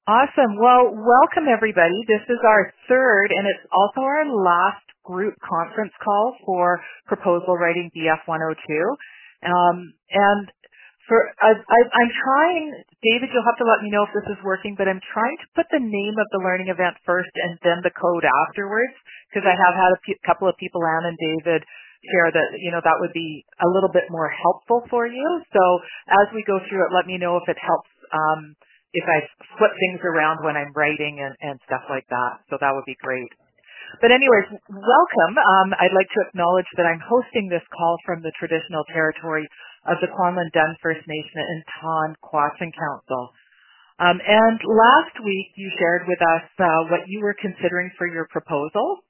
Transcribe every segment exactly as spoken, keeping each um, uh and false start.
Awesome. Well, welcome everybody. This is our third and it's also our last group conference call for Proposal Writing B F one oh two. Um, and for I, I, I'm trying, David, you'll have to let me know if this is working, but I'm trying to put the name of the learning event first and then the code afterwards, because I have had a few, couple of people, Anne and David, share that, you know, that would be a little bit more helpful for you. So as we go through it, let me know if it helps. Um, if I flip things around when I'm writing and, and stuff like that. So that would be great. But anyways, welcome. Um, I'd like to acknowledge that I'm hosting this call from the traditional territory of the Kwanlin Dun First Nation and Ton Quasin Council. Um, and last week you shared with us uh, what you were considering for your proposal.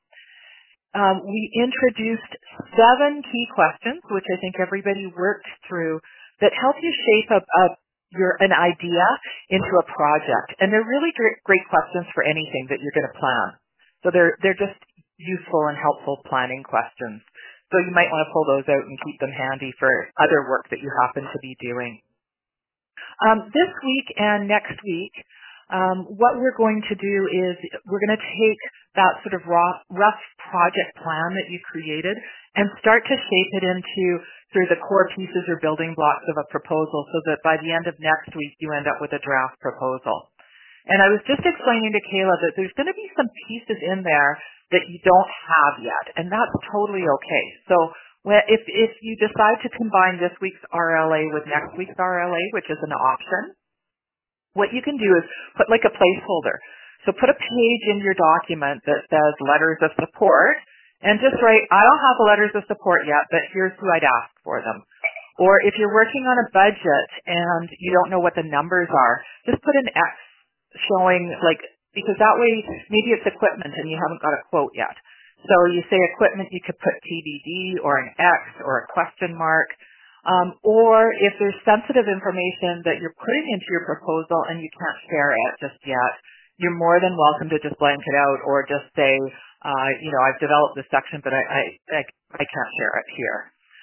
Um, we introduced seven key questions, which I think everybody worked through, that help you shape up, up your an idea into a project. And they're really great, great questions for anything that you're going to plan. So they're they're just useful and helpful planning questions. So you might want to pull those out and keep them handy for other work that you happen to be doing. Um, this week and next week, um, what we're going to do is we're going to take that sort of raw, rough project plan that you created and start to shape it into through the core pieces or building blocks of a proposal so that by the end of next week you end up with a draft proposal. And I was just explaining to Kayla that there's going to be some pieces in there that you don't have yet, and that's totally okay. So when, if, if you decide to combine this week's R L A with next week's R L A, which is an option, what you can do is put like a placeholder. So put a page in your document that says letters of support and just write, I don't have the letters of support yet, but here's who I'd ask for them. Or if you're working on a budget and you don't know what the numbers are, just put an X showing like, because that way maybe it's equipment and you haven't got a quote yet. So you say equipment, you could put T B D or an X or a question mark. Um, or if there's sensitive information that you're putting into your proposal and you can't share it just yet, you're more than welcome to just blank it out or just say, uh, you know, I've developed this section, but I, I, I, I can't share it here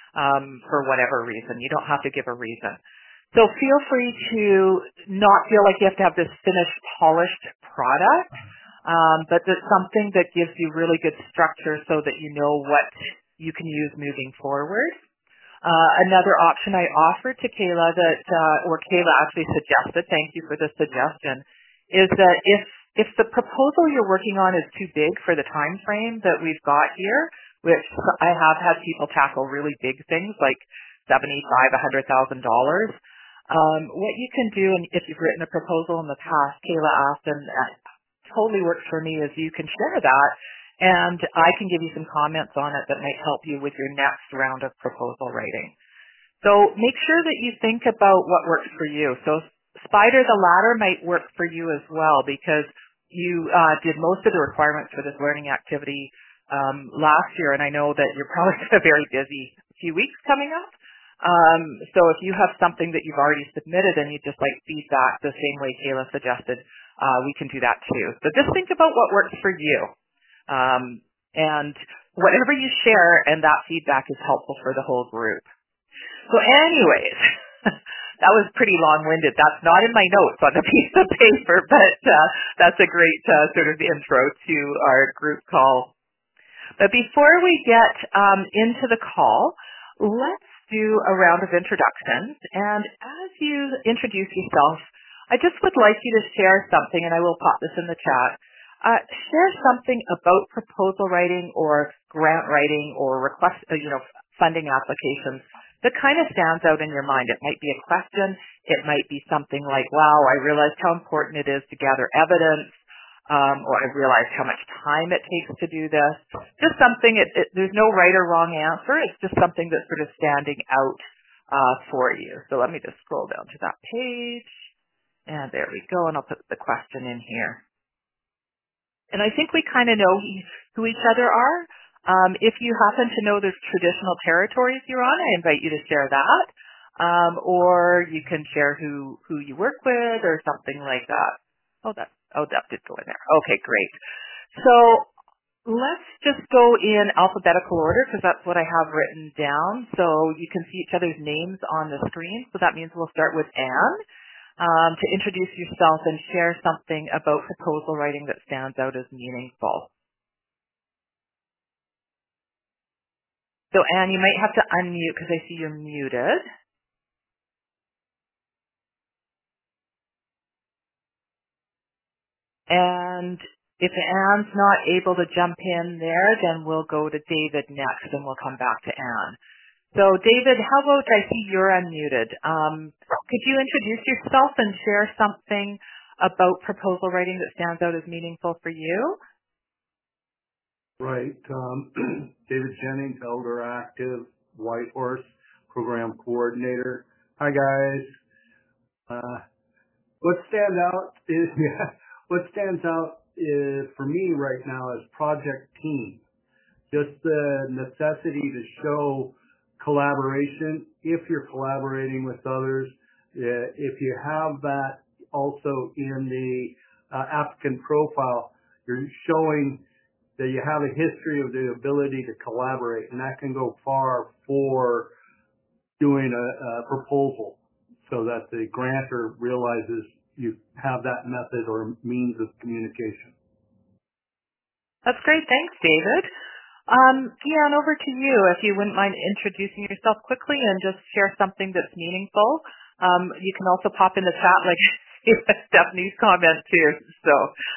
um, for whatever reason. You don't have to give a reason. So feel free to not feel like you have to have this finished, polished product, um, but that's something that gives you really good structure so that you know what you can use moving forward. Uh, another option I offered to Kayla that, uh, or Kayla actually suggested, thank you for the suggestion, is that if, if the proposal you're working on is too big for the time frame that we've got here, which I have had people tackle really big things like seventy-five, a hundred thousand dollars, um, what you can do, and if you've written a proposal in the past, Kayla asked, and that totally works for me, is you can share that and I can give you some comments on it that might help you with your next round of proposal writing. So make sure that you think about what works for you. So Spider the Ladder might work for you as well because you uh, did most of the requirements for this learning activity um, last year, and I know that you're probably got a very busy few weeks coming up. Um, so if you have something that you've already submitted and you just like feedback the same way Kayla suggested, uh, we can do that too. So just think about what works for you. Um, and whatever you share and that feedback is helpful for the whole group. So anyways, that was pretty long-winded. That's not in my notes on the piece of paper, but uh, that's a great uh, sort of intro to our group call. But before we get um, into the call, let's do a round of introductions. And as you introduce yourself, I just would like you to share something, and I will pop this in the chat. Uh, share something about proposal writing or grant writing or request, uh, you know, funding applications that kind of stands out in your mind. It might be a question. It might be something like, wow, I realized how important it is to gather evidence, um, or I realized how much time it takes to do this. Just something, it, it, there's no right or wrong answer. It's just something that's sort of standing out uh, for you. So let me just scroll down to that page. And there we go, and I'll put the question in here. And I think we kind of know who each other are. Um, if you happen to know the traditional territories you're on, I invite you to share that. Um, or you can share who, who you work with or something like that. Oh, that, oh, that did go in there. Okay, great. So let's just go in alphabetical order because that's what I have written down. So you can see each other's names on the screen. So that means we'll start with Anne. um, to introduce yourself and share something about proposal writing that stands out as meaningful. So, Anne, you might have to unmute because I see you're muted. And if Anne's not able to jump in there, then we'll go to David next, and we'll come back to Anne. So, David, how about I see you're unmuted? Um, could you introduce yourself and share something about proposal writing that stands out as meaningful for you? Right. Um, David Jennings, Elder Active, Whitehorse, Program Coordinator. Hi, guys. Uh, what stands out is, yeah, what stands out is, for me right now, is project team. Just the necessity to show collaboration if you're collaborating with others. Uh, If you have that also in the uh, applicant profile, you're showing that you have a history of the ability to collaborate, and that can go far for doing a, a proposal so that the grantor realizes you have that method or means of communication. That's great. Thanks, David. Um, Kian, over to you. If you wouldn't mind introducing yourself quickly and just share something that's meaningful. Um, you can also pop in the chat like Stephanie's comment too. So,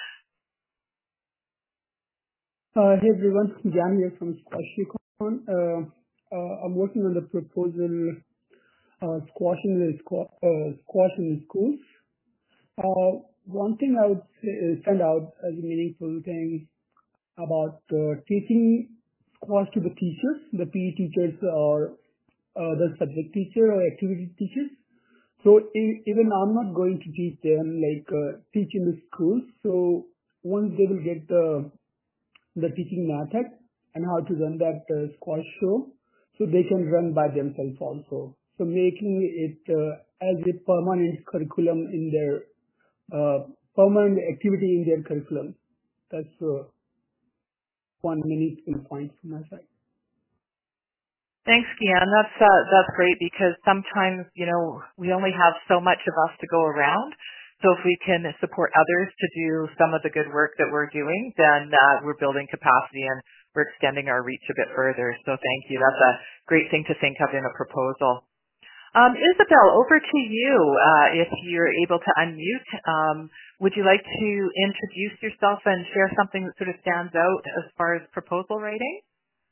Uh, Hey everyone, Jan here from Squash Recon. Uh, uh, I'm working on the proposal uh, squashing the squa- uh, squash in the schools. Uh, one thing I would say, uh, stand out as a meaningful thing about uh, teaching squash to the teachers, the P E teachers or uh, the subject teacher or activity teachers. So e- even I'm not going to teach them like uh, teach in the schools. So once they will get the the teaching method and how to run that uh, squash show, so they can run by themselves also. So making it uh, as a permanent curriculum in their uh, permanent activity in their curriculum. That's uh, one meaningful point from my side. thanks, Kian. That's uh, that's great because sometimes you know we only have so much of us to go around. So if we can support others to do some of the good work that we're doing, then uh, we're building capacity and we're extending our reach a bit further. So thank you. That's a great thing to think of in a proposal. Um, Isabel, over to you. Uh, if you're able to unmute, um, would you like to introduce yourself and share something that sort of stands out as far as proposal writing?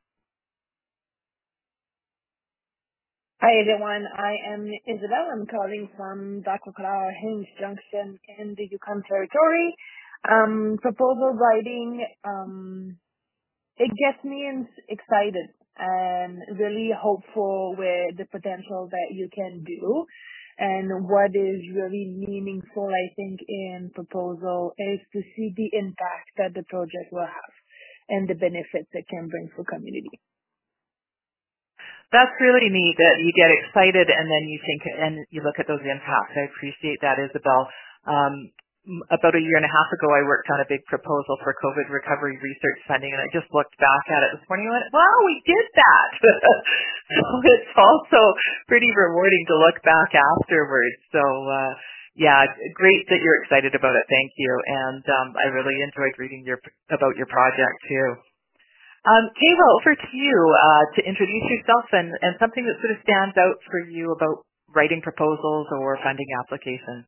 Hi everyone, I am Isabel. I'm calling from Dakota Hinge Junction in the Yukon Territory. Um, proposal writing, um, it gets me in- excited and really hopeful with the potential that you can do. And what is really meaningful, I think, in proposal is to see the impact that the project will have and the benefits it can bring for community. That's really neat that you get excited and then you think and you look at those impacts. I appreciate that, Isabel. Um, m- about a year and a half ago, I worked on a big proposal for COVID recovery research funding, and I just looked back at it this morning and went, wow, we did that. So it's also pretty rewarding to look back afterwards. So, uh, yeah, great that you're excited about it. Thank you. And um, I really enjoyed reading your about your project too. Um, Kayla, over to you uh, to introduce yourself and, and something that sort of stands out for you about writing proposals or funding applications.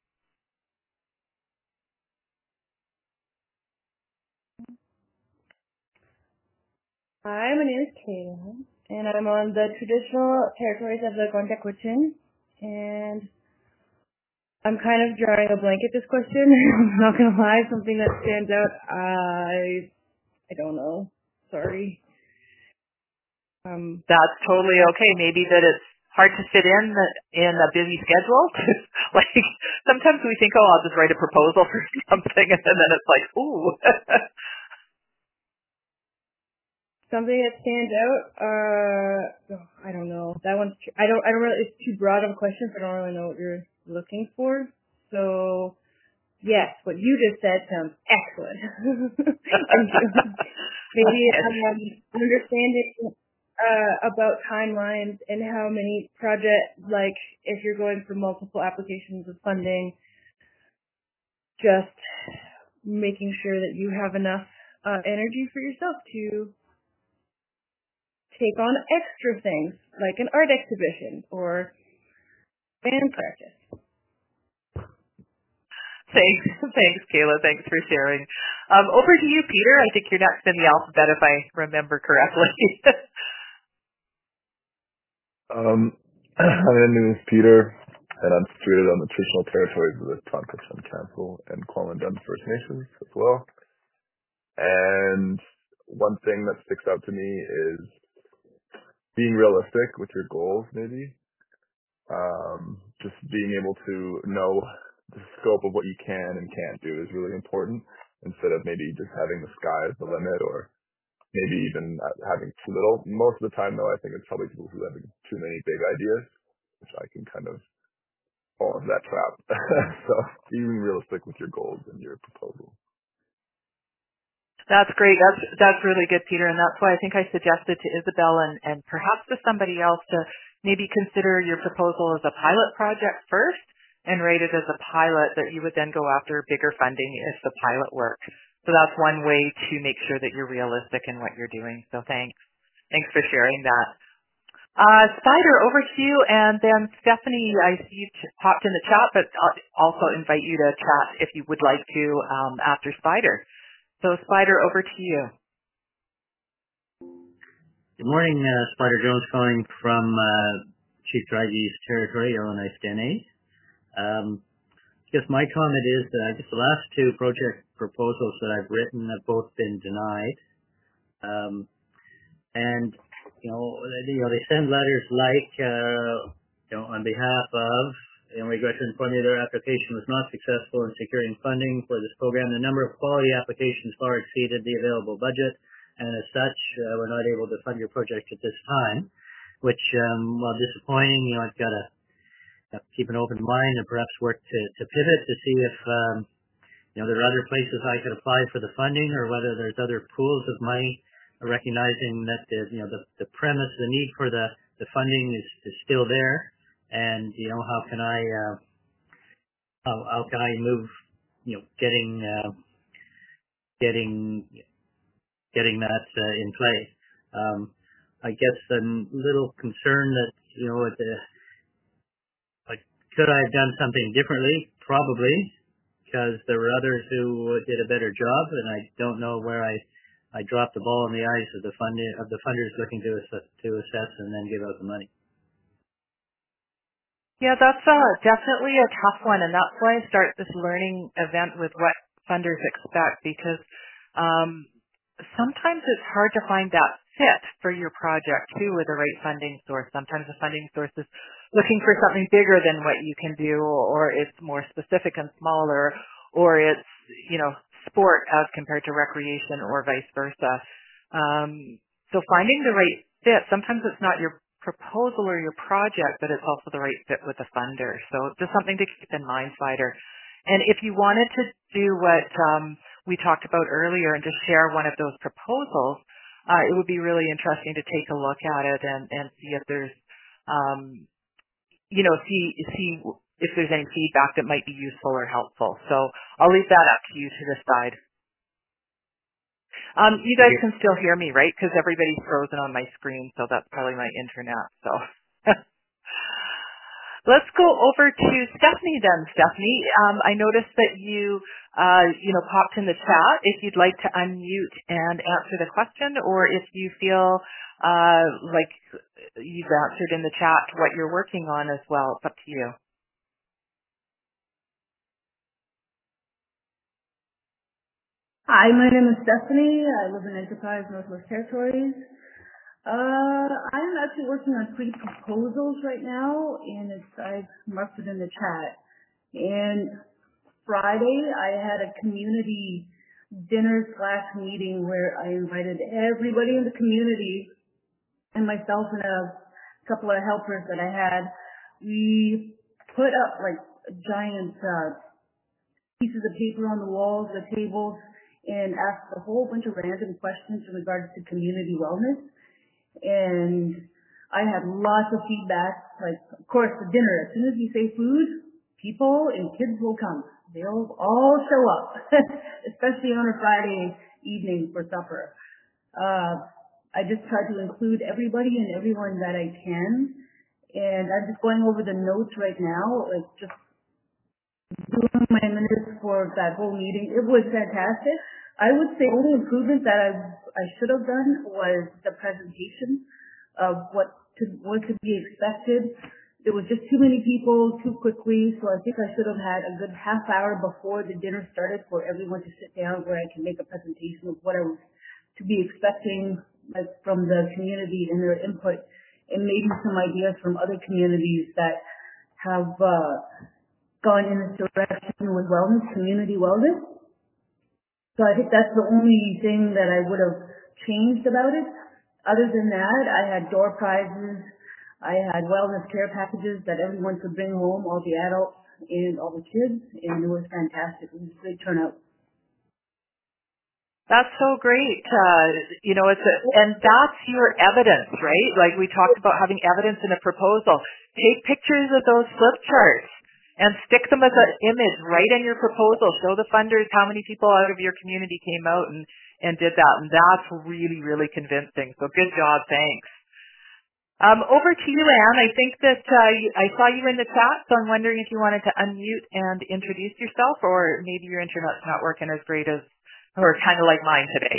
Hi, my name is Kayla, and I'm on the traditional territories of the Gondakwichin, and I'm kind of drawing a blank at this question. I'm not gonna lie, something that stands out, I I don't know. Sorry. Um, That's totally okay. Maybe that it's hard to fit in the, in a busy schedule. Like sometimes we think, oh, I'll just write a proposal for something, and then it's like, ooh. something that stands out, uh, oh, I don't know. That one's, tr- I don't, I don't really, it's too broad of a question, so I don't really know what you're looking for. So, yes, what you just said sounds excellent. Thank you. Maybe um, understanding uh, about timelines and how many projects, like if you're going for multiple applications of funding, just making sure that you have enough uh, energy for yourself to take on extra things, like an art exhibition or band practice. Thanks, thanks, Kayla. Thanks for sharing. Um, over to you, Peter. I think you're next in the alphabet, if I remember correctly. um, my name is Peter, and I'm situated on the traditional territories of the Tonquitchin Council and Kwalendon First Nations as well. And one thing that sticks out to me is being realistic with your goals, maybe. Um, just being able to know the scope of what you can and can't do is really important, instead of maybe just having the sky as the limit, or maybe even having too little. Most of the time, though, I think it's probably people who have too many big ideas, which I can kind of fall into that trap. So being realistic with your goals and your proposal. That's great. That's that's really good, Peter, and that's why I think I suggested to Isabel and, and perhaps to somebody else to maybe consider your proposal as a pilot project first and rate it as a pilot that you would then go after bigger funding if the pilot works. So that's one way to make sure that you're realistic in what you're doing. So thanks. Thanks for sharing that. Uh, Spider, over to you, and then Stephanie, I see you ch- popped in the chat, but I'll also invite you to chat if you would like to um, after Spider. So, Spider, over to you. Good morning, uh, Spider Jones calling from uh, Chief Draghi's territory, Illinois Stene. Um, I guess my comment is that I guess the last two project proposals that I've written have both been denied. Um, and, you know, you know, they send letters like, uh, you know, on behalf of, you know, regret to inform you their application was not successful in securing funding for this program. The number of quality applications far exceeded the available budget, and as such, uh, we're not able to fund your project at this time, which, um, while disappointing, you know, I've got to uh, keep an open mind and perhaps work to, to pivot to see if, um, you know, there are other places I could apply for the funding, or whether there's other pools of money, recognizing that the, you know, the, the premise, the need for the, the funding is, is still there. And, you know, how can I, uh, how, how can I move, you know, getting, uh, getting, getting that uh, in play. Um, I guess a little concern that, you know, at the, like, could I have done something differently? Probably, because there were others who did a better job, and I don't know where I, I dropped the ball in the eyes of the fund, of the funders looking to assess, to assess and then give out the money. Yeah, that's uh, definitely a tough one, and that's why I start this learning event with what funders expect, because um, sometimes it's hard to find that fit for your project, too, with the right funding source. Sometimes the funding source is looking for something bigger than what you can do, or it's more specific and smaller, or it's, you know, sport as compared to recreation, or vice versa. Um, so finding the right fit, sometimes it's not your proposal or your project, but it's also the right fit with the funder. So just something to keep in mind, Spider. And if you wanted to do what um, we talked about earlier and just share one of those proposals, uh, it would be really interesting to take a look at it and, and see if there's, um, you know, see see if there's any feedback that might be useful or helpful. So I'll leave that up to you to decide. Um, you guys can still hear me, right? Because everybody's frozen on my screen, so that's probably my internet. So let's go over to Stephanie then. Stephanie, um, I noticed that you, uh, you know, popped in the chat. If you'd like to unmute and answer the question, or if you feel uh, like you've answered in the chat what you're working on as well, it's up to you. Hi, my name is Stephanie. I live in Enterprise, Northwest Territories. Uh, I'm actually working on three proposals right now, and it's, I've marked it in the chat. And Friday, I had a community dinner slash meeting where I invited everybody in the community and myself and a couple of helpers that I had. We put up like giant uh, pieces of paper on the walls, the tables, and asked a whole bunch of random questions in regards to community wellness. And I had lots of feedback, like, of course, the dinner. As soon as you say food, people and kids will come. They'll all show up, especially on a Friday evening for supper. Uh, I just try to include everybody and everyone that I can. And I'm just going over the notes right now, like just doing my minutes for that whole meeting. It was fantastic. I would say the only improvement that I I should have done was the presentation of what to, what could be expected. There was just too many people too quickly, so I think I should have had a good half hour before the dinner started for everyone to sit down where I can make a presentation of what I was to be expecting, like from the community and their input, and maybe some ideas from other communities that have uh, gone in this direction with wellness, community wellness. So I think that's the only thing that I would have changed about it. Other than that, I had door prizes, I had wellness care packages that everyone could bring home, all the adults and all the kids, and it was fantastic. It was a great turnout. That's so great. Uh, you know, it's a, and that's your evidence, right? Like we talked about having evidence in a proposal. Take pictures of those flip charts and stick them as an image right in your proposal. Show the funders how many people out of your community came out and, and did that. And that's really, really convincing. So good job. Thanks. Um, over to you, Anne. I think that uh, I saw you in the chat, so I'm wondering if you wanted to unmute and introduce yourself, or maybe your internet's not working as great as, or kind of like mine today.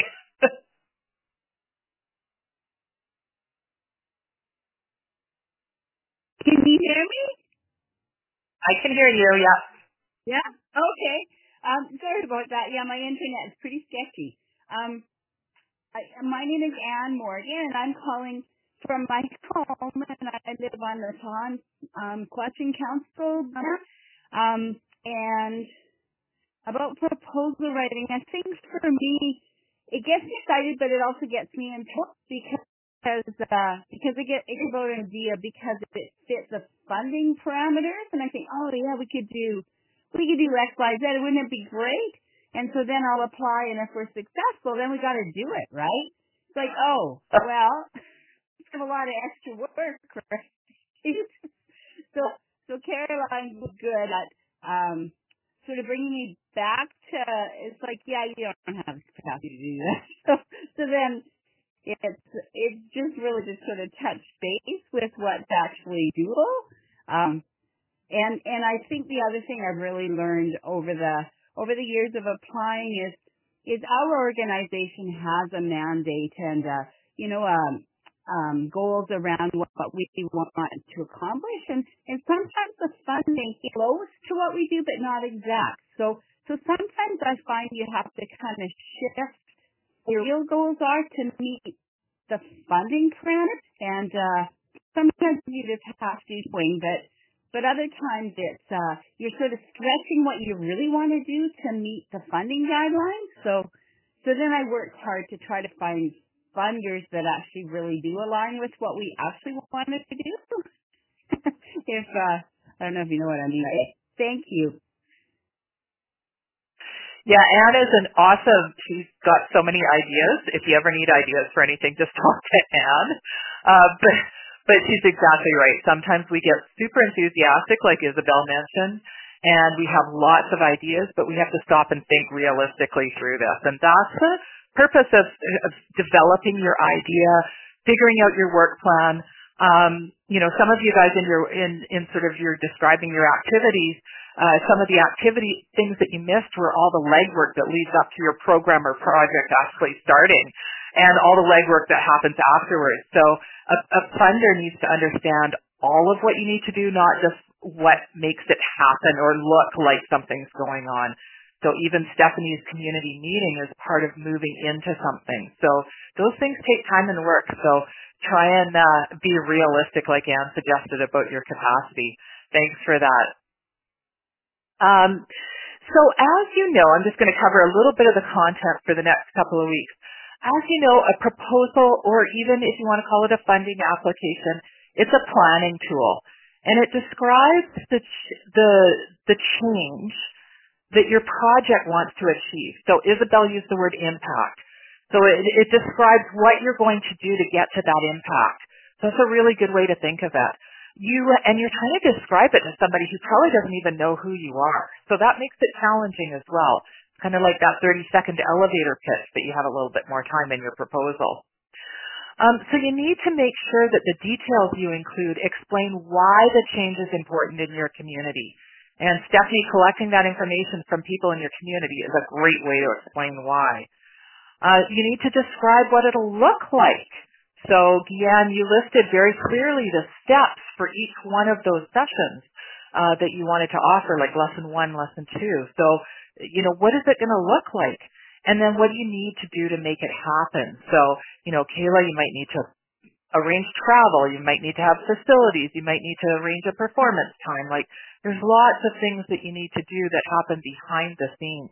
Can you hear me? I can hear you, yeah. Yeah? Okay. Um, sorry about that. Yeah, my internet is pretty sketchy. Um, I, my name is Anne Morgan, and I'm calling from my home, and I live on the Ton um, Question Council. Um, and about proposal writing, I think for me, it gets me excited, but it also gets me in trouble because uh, because it get it's about an idea because it fits the funding parameters, and I think, oh yeah, we could do we could do X, Y, Z. Wouldn't it be great? And so then I'll apply, and if we're successful, then we got to do it, right? It's like, oh well. Have a lot of extra work, right? so, so Caroline was good at um, sort of bringing me back to. It's like, yeah, you don't have the capacity to do that. So, so then it's it's just really just sort of touch base with what's actually doable. Um, and and I think the other thing I've really learned over the over the years of applying is is our organization has a mandate and uh, you know um. Um, goals around what, what we want to accomplish, and, and sometimes the funding is close to what we do, but not exact. So, so sometimes I find you have to kind of shift your real goals are to meet the funding parameters, and uh, sometimes you just have to swing, but but other times it's uh, you're sort of stretching what you really want to do to meet the funding guidelines. So, so then I worked hard to try to find funders that actually really do align with what we actually wanted to do. if uh, I don't know if you know what I mean. Thank you. Yeah, Anne is an awesome. She's got so many ideas. If you ever need ideas for anything, just talk to Anne. Uh, but but she's exactly right. Sometimes we get super enthusiastic, like Isabel mentioned, and we have lots of ideas, but we have to stop and think realistically through this. And that's the purpose of, of developing your idea, figuring out your work plan. Um, you know, some of you guys in your in, in sort of your describing your activities, uh, some of the activity things that you missed were all the legwork that leads up to your program or project actually starting, and all the legwork that happens afterwards. So a, a funder needs to understand all of what you need to do, not just what makes it happen or look like something's going on. So even Stephanie's community meeting is part of moving into something. So those things take time and work. So try and uh, be realistic, like Anne suggested, about your capacity. Thanks for that. Um, so as you know, I'm just going to cover a little bit of the content for the next couple of weeks. As you know, a proposal, or even if you want to call it a funding application, it's a planning tool. And it describes the ch- the the change that your project wants to achieve. So Isabel used the word impact. So it, it describes what you're going to do to get to that impact. So it's a really good way to think of it. You and you're trying to describe it to somebody who probably doesn't even know who you are. So that makes it challenging as well. It's kind of like that thirty second elevator pitch, but you have a little bit more time in your proposal. Um, so you need to make sure that the details you include explain why the change is important in your community. And Stephanie, collecting that information from people in your community is a great way to explain why. Uh, you need to describe what it'll look like. So, Guianne, you listed very clearly the steps for each one of those sessions uh, that you wanted to offer, like lesson one, lesson two. So, you know, what is it going to look like? And then what do you need to do to make it happen? So, you know, Kayla, you might need to arrange travel. You might need to have facilities. You might need to arrange a performance time. Like, there's lots of things that you need to do that happen behind the scenes.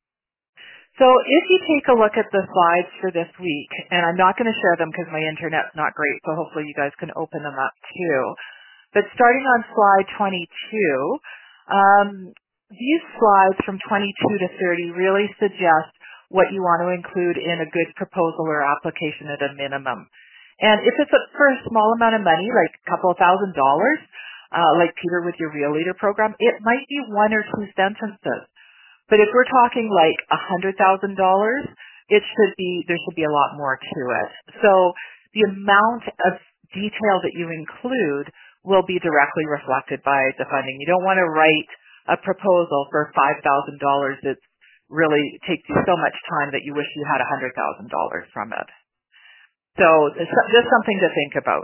So if you take a look at the slides for this week, and I'm not going to share them because my internet's not great, so hopefully you guys can open them up too. But starting on slide twenty-two, um, these slides from twenty-two to thirty really suggest what you want to include in a good proposal or application at a minimum. And if it's for a small amount of money, like a couple of thousand dollars, uh, like Peter with your Real Leader program, it might be one or two sentences. But if we're talking like a hundred thousand dollars, it should be there should be a lot more to it. So the amount of detail that you include will be directly reflected by the funding. You don't want to write a proposal for five thousand dollars that really takes you so much time that you wish you had a hundred thousand dollars from it. So it's just something to think about.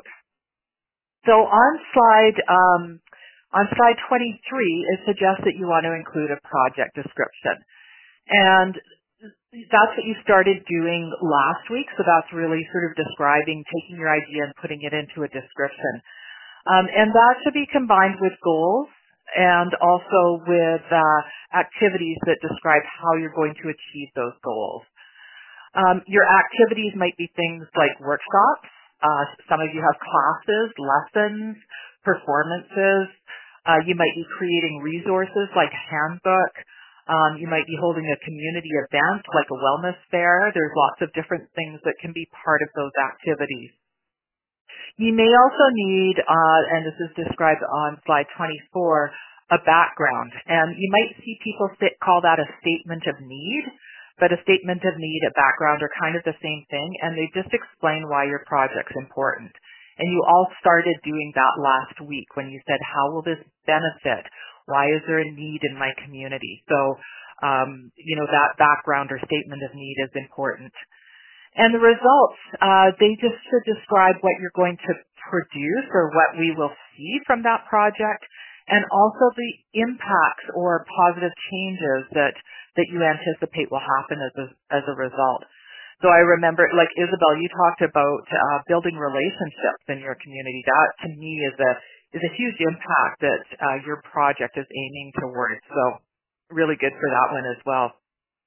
So on slide um, On slide twenty-three, it suggests that you want to include a project description. And that's what you started doing last week, so that's really sort of describing, taking your idea and putting it into a description. Um, and that should be combined with goals and also with uh, activities that describe how you're going to achieve those goals. Um, your activities might be things like workshops. Uh, some of you have classes, lessons, performances. Uh, you might be creating resources like a handbook. Um, you might be holding a community event like a wellness fair. There's lots of different things that can be part of those activities. You may also need, uh, and this is described on slide twenty-four, a background. And you might see people sit, call that a statement of need, but a statement of need, a background are kind of the same thing, and they just explain why your project's important. And you all started doing that last week when you said, how will this benefit? Why is there a need in my community? So, um, you know, that background or statement of need is important. And the results, uh, they just should describe what you're going to produce or what we will see from that project, and also the impacts or positive changes that, that you anticipate will happen as a, as a result. So I remember, like Isabel, you talked about uh, building relationships in your community. That, to me, is a is a huge impact that uh, your project is aiming towards. So really good for that one as well.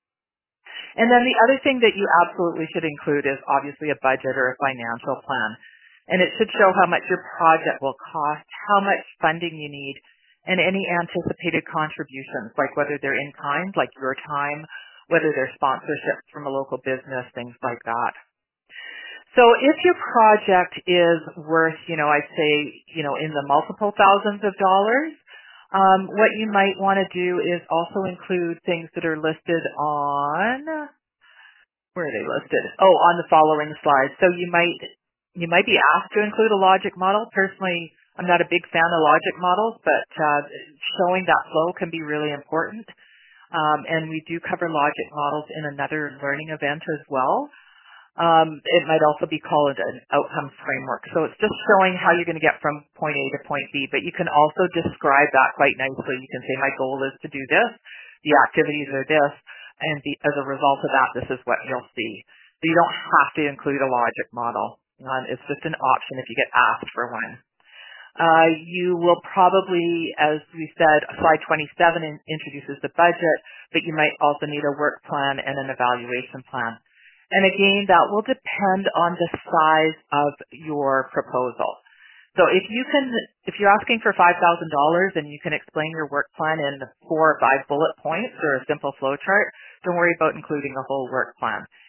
And then the other thing that you absolutely should include is obviously a budget or a financial plan. And it should show how much your project will cost, how much funding you need, and any anticipated contributions, like whether they're in kind, like your time, whether they're sponsorships from a local business, things like that. So if your project is worth, you know, I'd say, you know, in the multiple thousands of dollars, um, what you might want to do is also include things that are listed on, where are they listed? Oh, on the following slide. So you might, you might be asked to include a logic model. Personally, I'm not a big fan of logic models, but uh, showing that flow can be really important. Um, and we do cover logic models in another learning event as well. Um, it might also be called an outcomes framework. So it's just showing how you're going to get from point A to point B, but you can also describe that quite nicely. You can say, my goal is to do this, the activities are this, and the, as a result of that, this is what you'll see. So you don't have to include a logic model. Um, it's just an option if you get asked for one. Uh, you will probably, as we said, slide twenty-seven in, introduces the budget, but you might also need a work plan and an evaluation plan. And again, that will depend on the size of your proposal. So if you can, if you're asking for five thousand dollars and you can explain your work plan in four or five bullet points or a simple flow chart, don't worry about including a whole work plan.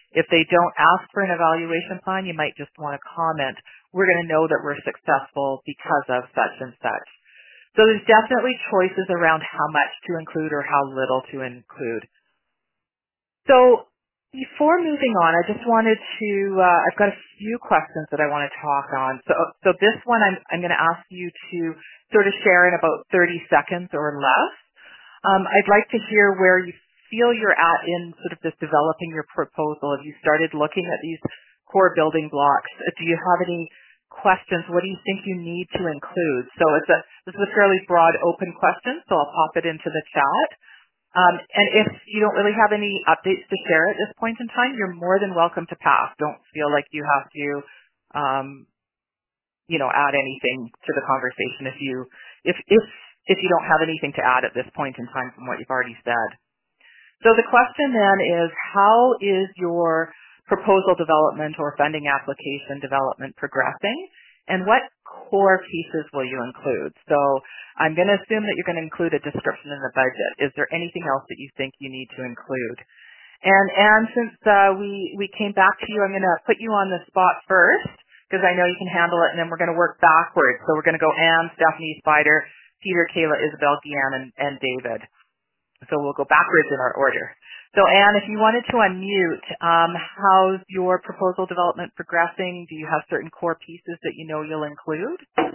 If they don't ask for an evaluation plan, you might just want to comment, we're going to know that we're successful because of such and such. So there's definitely choices around how much to include or how little to include. So before moving on, I just wanted to, uh, I've got a few questions that I want to talk on. So, so this one I'm, I'm going to ask you to sort of share in about thirty seconds or less. Um, I'd like to hear where you feel you're at in sort of this developing your proposal. Have you started looking at these core building blocks? Do you have any questions? What do you think you need to include? So it's a, this is a fairly broad open question, so I'll pop it into the chat. Um, and if you don't really have any updates to share at this point in time, you're more than welcome to pass. Don't feel like you have to, um, you know, add anything to the conversation if you, if, if, if you don't have anything to add at this point in time from what you've already said. So the question then is, how is your proposal development or funding application development progressing? And what core pieces will you include? So I'm going to assume that you're going to include a description in the budget. Is there anything else that you think you need to include? And Anne, since uh, we, we came back to you, I'm going to put you on the spot first because I know you can handle it, and then we're going to work backwards. So we're going to go Anne, Stephanie, Spider, Peter, Kayla, Isabel, Deanne, and, and David. So we'll go backwards in our order. So Anne, if you wanted to unmute, um, how's your proposal development progressing? Do you have certain core pieces that you know you'll include?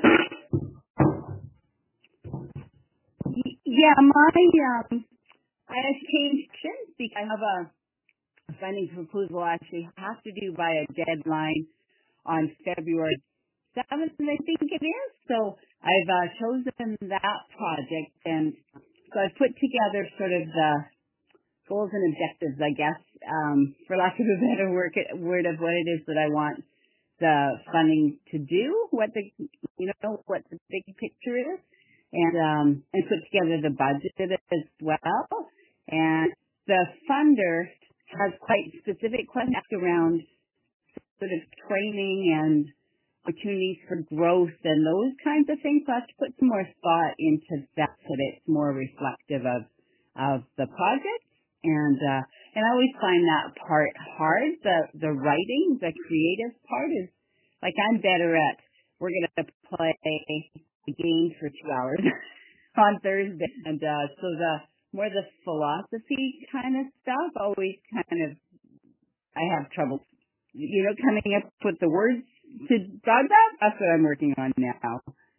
Yeah, my um, I have changed since because I have a funding proposal I actually have to do by a deadline on February seventh, I think it is. So I've uh, chosen that project, and so I've put together sort of the goals and objectives, I guess, um, for lack of a better word, word of what it is that I want the funding to do, what the, you know, what the big picture is, and um, and put together the budget as well. And the funder has quite specific questions around sort of training and opportunities for growth and those kinds of things. So I have to put some more thought into that so that it's more reflective of of the project. And uh, and I always find that part hard. The the writing, the creative part is like I'm better at. We're gonna play a game for two hours on Thursday, and uh, so the more the philosophy kind of stuff always kind of I have trouble, you know, coming up with the words to describe that. That's what I'm working on now.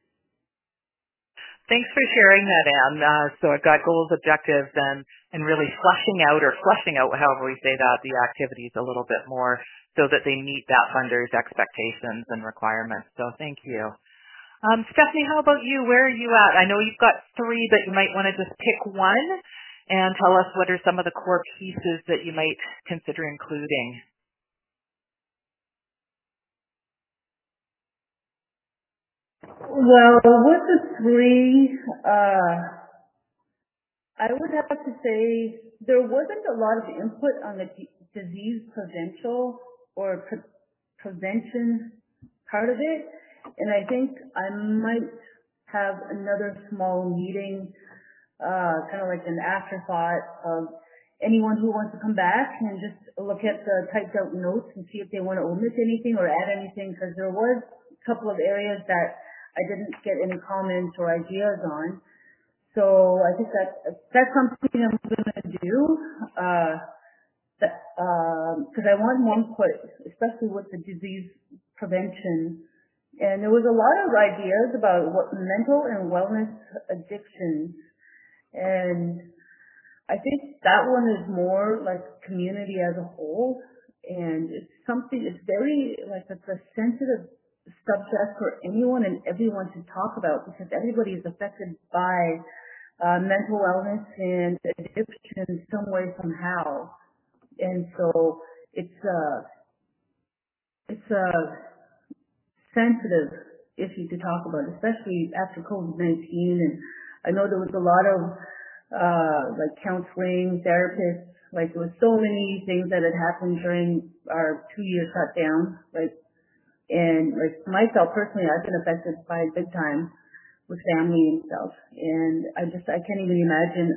Thanks for sharing that, Anne. Uh, so I've got goals, objectives, and, and really fleshing out or fleshing out, however we say that, the activities a little bit more so that they meet that funder's expectations and requirements. So thank you. Um, Stephanie, how about you? Where are you at? I know you've got three, but you might want to just pick one and tell us what are some of the core pieces that you might consider including. Well, with the three, uh, I would have to say there wasn't a lot of input on the d- disease prevention or pre- prevention part of it, and I think I might have another small meeting, uh, kind of like an afterthought of anyone who wants to come back and just look at the typed out notes and see if they want to omit anything or add anything, because there was a couple of areas that I didn't get any comments or ideas on. So I think that that's something I'm going to do, uh, because uh, I want more input, especially with the disease prevention. And there was a lot of ideas about what mental and wellness addictions. And I think that one is more like community as a whole. And it's something, it's very, like, it's a sensitive subject for anyone and everyone to talk about, because everybody is affected by uh, mental wellness and addiction in some way, somehow. And so it's a, it's a sensitive issue to talk about, especially after COVID nineteen. And I know there was a lot of uh, like counseling, therapists, like there was so many things that had happened during our two-year shutdown, like. And like myself personally, I've been affected by it big time with family and stuff. And I just, I can't even imagine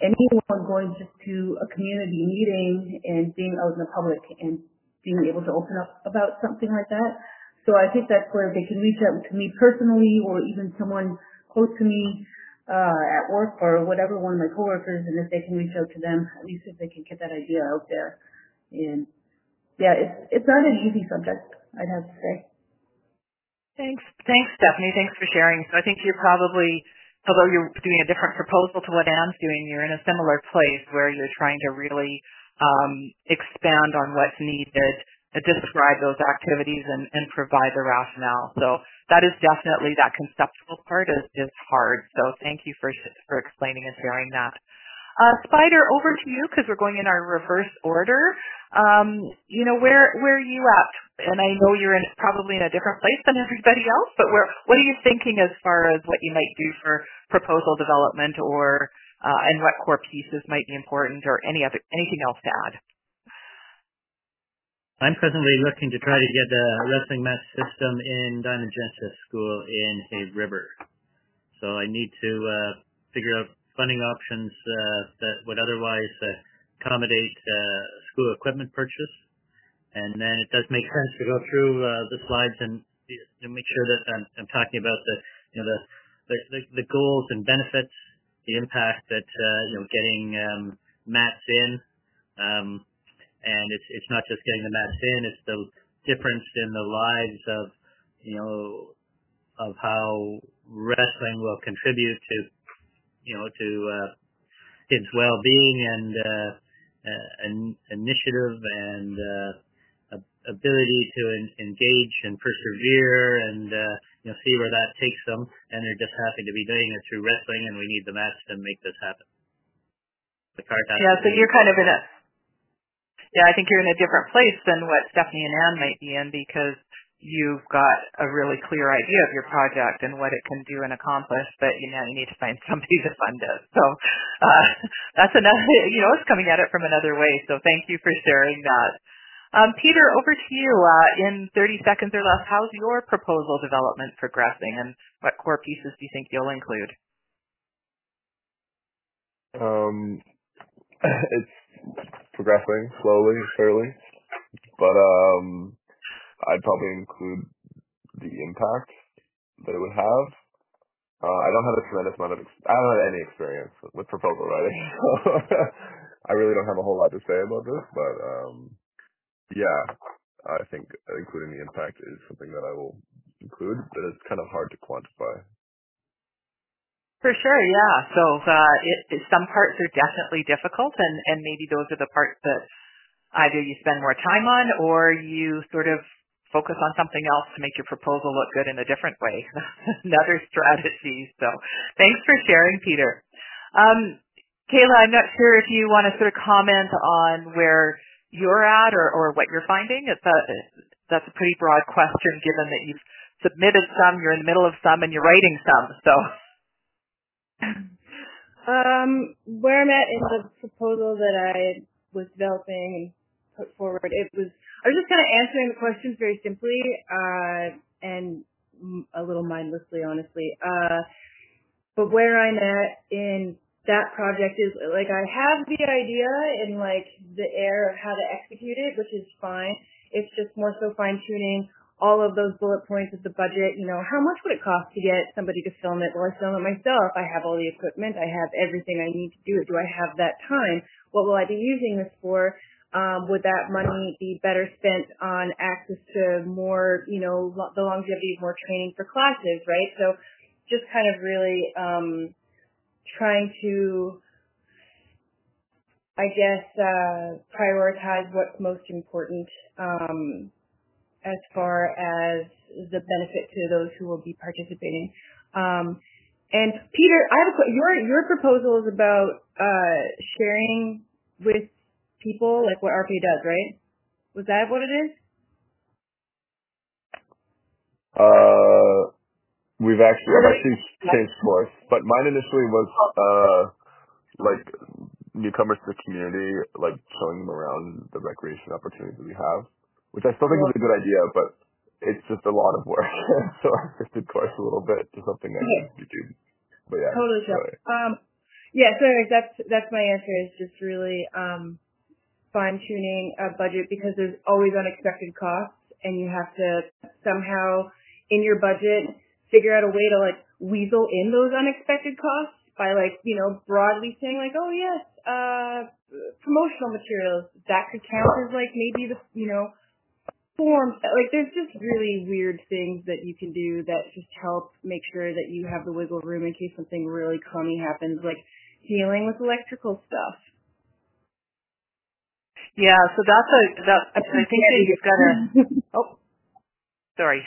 anyone going just to a community meeting and being out in the public and being able to open up about something like that. So I think that's where they can reach out to me personally, or even someone close to me uh, at work or whatever, one of my coworkers, and if they can reach out to them, at least if they can get that idea out there. And yeah, it's it's not an easy subject, I'd have to say. Thanks, thanks, Stephanie. Thanks for sharing. So I think you're probably, although you're doing a different proposal to what Anne's doing, you're in a similar place where you're trying to really um, expand on what's needed, uh, describe those activities, and, and provide the rationale. So that is definitely, that conceptual part is, is hard. So thank you for for explaining and sharing that. Uh, Spider, over to you, because we're going in our reverse order. Um, you know, where where are you at? And I know you're in probably in a different place than everybody else, but where what are you thinking as far as what you might do for proposal development, or uh, and what core pieces might be important, or any other anything else to add? I'm presently looking to try to get a wrestling match system in Diamond Genesis School in Hay River. So I need to uh, figure out funding options uh, that would otherwise uh, accommodate uh, school equipment purchase. And then it does make sense to go through uh, the slides and to make sure that I'm, I'm talking about the, you know, the, the, the, the goals and benefits, the impact that, uh, you know, getting um, mats in. Um, and it's it's not just getting the mats in, it's the difference in the lives of, you know, of how wrestling will contribute to, you know, to uh, kids' well-being and uh, uh, an initiative and uh, ability to en- engage and persevere and uh, you know, see where that takes them. And they're just happy to be doing it through wrestling, and we need the mats to make this happen. The card has Yeah, to so be you're kind of in a yeah, I think you're in a different place than what Stephanie and Anne might be in, because you've got a really clear idea of your project and what it can do and accomplish, but you know you need to find somebody to fund it. So uh, that's another, you know, it's coming at it from another way. So thank you for sharing that. Um, Peter, over to you. Uh, in thirty seconds or less, how's your proposal development progressing, and what core pieces do you think you'll include? Um, it's progressing slowly, surely, but um, I'd probably include the impact that it would have. Uh, I don't have a tremendous amount of, ex- I don't have any experience with proposal writing, so I really don't have a whole lot to say about this, but um, yeah, I think including the impact is something that I will include, but it's kind of hard to quantify. For sure, yeah. So uh, it, it, some parts are definitely difficult, and, and maybe those are the parts that either you spend more time on, or you sort of focus on something else to make your proposal look good in a different way. Another strategy. So thanks for sharing, Peter. Um, Kayla, I'm not sure if you want to sort of comment on where you're at, or, or what you're finding. It's a, that's a pretty broad question, given that you've submitted some, you're in the middle of some, and you're writing some. So. Um, where I'm at in the proposal that I was developing and put forward, it was, I was just kind of answering the questions very simply, uh, and a little mindlessly, honestly. Uh, but where I'm at in that project is, like, I have the idea and, like, the air of how to execute it, which is fine. It's just more so fine-tuning all of those bullet points of the budget. You know, how much would it cost to get somebody to film it? Will I film it myself? I have all the equipment. I have everything I need to do it. Do I have that time? What will I be using this for? Um, would that money be better spent on access to more, you know, lo- the longevity of more training for classes, right? So just kind of really um, trying to, I guess, uh, prioritize what's most important um, as far as the benefit to those who will be participating. Um, and Peter, I have a, your your proposal is about uh, sharing with people, like what R P A does, right? Was that what it is? Uh, we've actually, I've actually changed course, but mine initially was, uh, like, newcomers to the community, like, showing them around the recreation opportunities that we have, which I still think is a good idea, but it's just a lot of work. So I shifted course a little bit to something I Okay. can do. But yeah. Totally sure. Really. Um, Yeah, so that's that's my answer. Is just really um, fine tuning a budget because there's always unexpected costs, and you have to somehow in your budget figure out a way to like weasel in those unexpected costs by like you know broadly saying like, oh yes, uh, promotional materials that could count as like maybe the you know forms. Like there's just really weird things that you can do that just help make sure that you have the wiggle room in case something really crummy happens, like dealing with electrical stuff. Yeah, so that's a that I think that you've got to. Oh, sorry.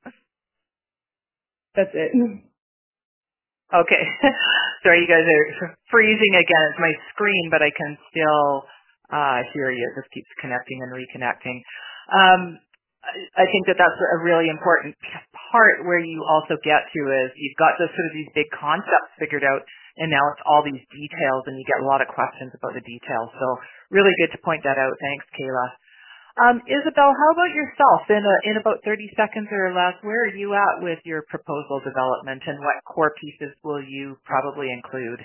That's it. Okay. Sorry, you guys are freezing again. It's my screen, but I can still uh, hear you. It just keeps connecting and reconnecting. Um, I I think that that's a really important part where you also get to is you've got those sort of these big concepts figured out, and now it's all these details, and you get a lot of questions about the details. So really good to point that out. Thanks, Kayla. Um, Isabel, how about yourself? In a, in about thirty seconds or less, where are you at with your proposal development, and what core pieces will you probably include?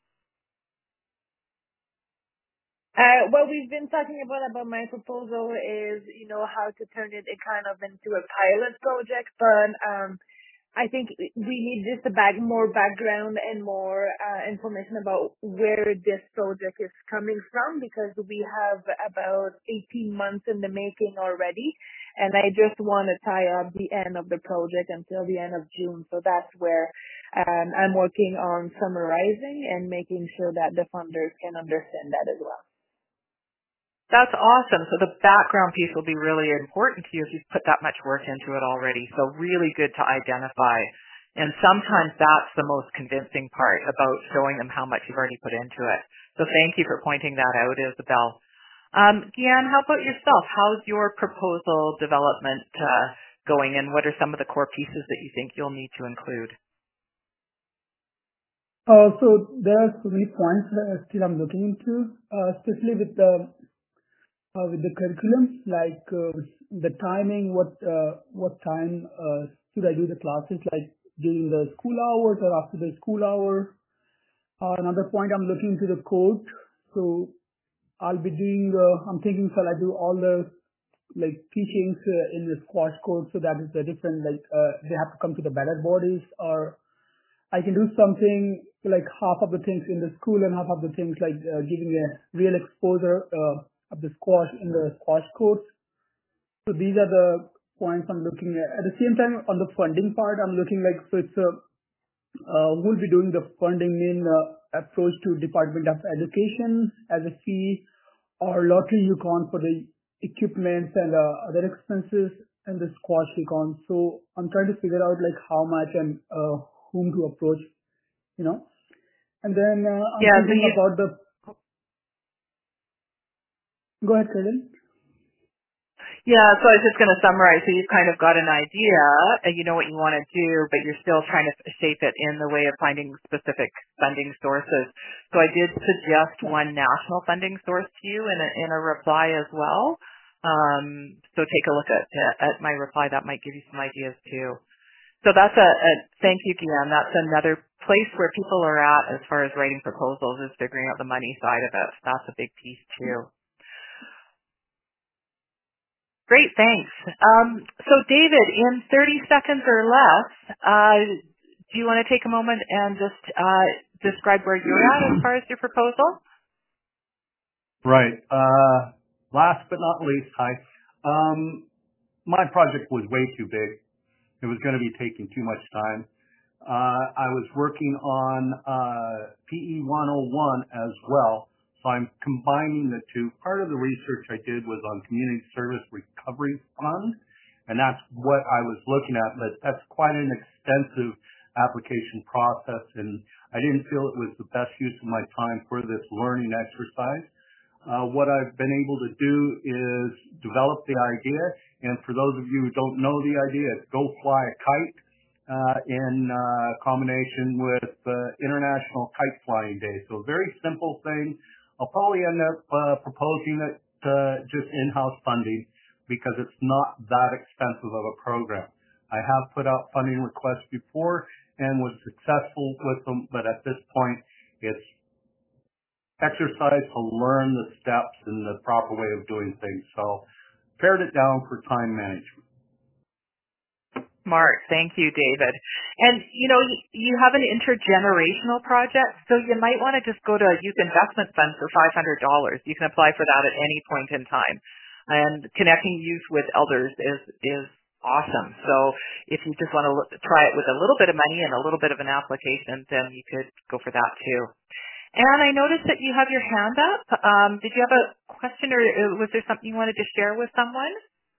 Uh, what we've been talking about about my proposal is, you know, how to turn it kind of into a pilot project, but um, I think we need just a back, more background and more uh, information about where this project is coming from because we have about eighteen months in the making already, and I just want to tie up the end of the project until the end of June. So that's where um, I'm working on summarizing and making sure that the funders can understand that as well. That's awesome. So the background piece will be really important to you if you've put that much work into it already. So really good to identify. And sometimes that's the most convincing part about showing them how much you've already put into it. So thank you for pointing that out, Isabel. Um, Deanne, how about yourself? How's your proposal development uh, going, and what are some of the core pieces that you think you'll need to include? Uh, so there are so many points that still I'm looking into, uh, especially with the uh, with the curriculum, like uh, the timing, what uh, what time uh, should I do the classes, like during the school hours or after the school hour. Uh, another point I'm looking into the code. So I'll be doing, uh, I'm thinking shall I do all the like teachings uh, in the squash code, so that is the different, like uh, they have to come to the ballot bodies, or I can do something like half of the things in the school and half of the things like uh, giving a real exposure uh, of the squash in the squash course. So these are the points I'm looking at. At the same time, on the funding part, I'm looking like, so it's a, uh, we'll be doing the funding in uh, approach to Department of Education as a fee, or lottery Yukon for the equipment and uh, other expenses, and the squash Yukon. So I'm trying to figure out like how much and uh, whom to approach, you know. And then uh, I'm Yeah, thinking the about the. Go ahead, Karen. Yeah, so I was just going to summarize. So you've kind of got an idea, and you know what you want to do, but you're still trying to shape it in the way of finding specific funding sources. So I did suggest one national funding source to you in a, in a reply as well. Um, so take a look at, at my reply. That might give you some ideas too. So that's a, a thank you, Guillaume. That's another place where people are at as far as writing proposals is figuring out the money side of it. That's a big piece too. Great, thanks. Um, so David, in thirty seconds or less, uh, do you want to take a moment and just uh, describe where you're at as far as your proposal? Right. Uh, last but not least, hi. Um, my project was way too big. It was going to be taking too much time. Uh, I was working on uh, P E one oh one as well, so I'm combining the two. Part of the research I did was on Community Service Recovery Fund, and that's what I was looking at, but that's quite an extensive application process, and I didn't feel it was the best use of my time for this learning exercise. Uh, what I've been able to do is develop the idea, and for those of you who don't know the idea, it's Go Fly a Kite. Uh, in uh, combination with uh, International Kite Flying Day. So a very simple thing. I'll probably end up uh, proposing it uh, just in-house funding because it's not that expensive of a program. I have put out funding requests before and was successful with them, but at this point it's exercise to learn the steps and the proper way of doing things. So pared it down for time management. Smart. Thank you, David. And, you know, you have an intergenerational project, so you might want to just go to a youth investment fund for five hundred dollars. You can apply for that at any point in time. And connecting youth with elders is, is awesome. So if you just want to look, try it with a little bit of money and a little bit of an application, then you could go for that too. And I noticed that you have your hand up. Um, did you have a question, or was there something you wanted to share with someone?